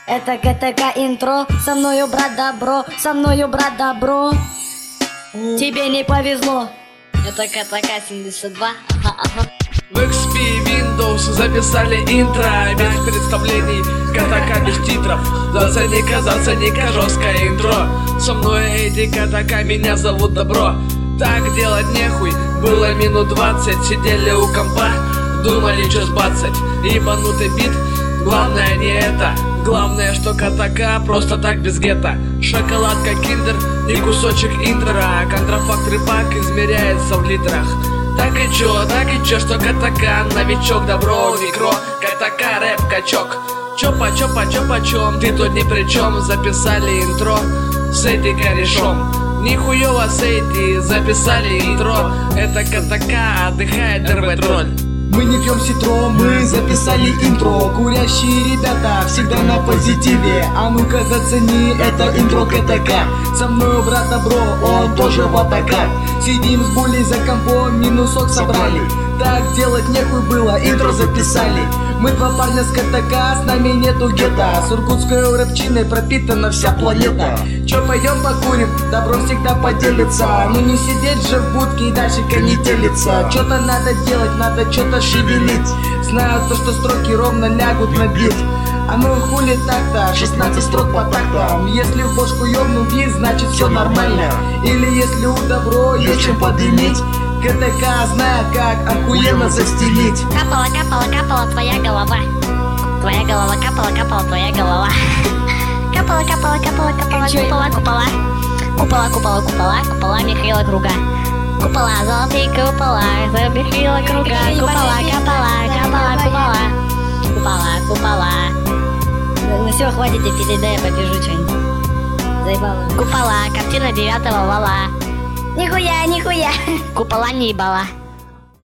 Это КТК интро, со мною брат добро, со мною брат добро. Тебе не повезло. Это КТК 72. В XP Windows записали интро без представлений, КТК без титров. Зацени-ка, жесткое интро. Со мной эти КТК, меня зовут Добро. Так делать нехуй, было минут 20, сидели у компа, думали что сбацать. Ебанутый бит, главное не это. Главное, что КТК просто так без гетто. Шоколадка киндер, не кусочек интро. Контрафакт рыбак измеряется в литрах. Так и чё, что КТК, новичок, Добро, микро, КТК, рэп, качок. Чё почем, ты тут ни при чем. Записали интро с эти корешом. Нихуёво с эти, записали интро. Это КТК, отдыхает РВ-тролль. Мы не пьем ситро, мы записали интро. Курящие ребята всегда на позитиве. А ну-ка зацени, это интро КТК. Со мною брат Добро, он тоже в атака. Сидим с булей за компом, минусок собрали. Так делать нехуй было, интро записали. Мы два парня с КТК, с нами нету гетто. С иркутской рэпчиной пропитана вся планета. Чё, пойдем покурим? Добро всегда поделится. Ну не сидеть же в будке и дальше конетелиться. Чё-то надо делать, надо чё-то шевелить. Знаю то, что строки ровно лягут на бит. А ну хули так-то, 16 строк по тактам. Если в бошку ёбнул бит, значит все нормально. Или если у Добро есть чем подымить, КТК знает, как охуенно застелить. Капала твоя голова. Твоя голова капала твоя голова. Капала купола Михаила Круга. Купола, золотые купола Михаила Круга. Купола. Ну все, хватит, дай я побежу что-нибудь. Заебало. Купола, картина 9-го вала. Нихуя. Купола не ебала.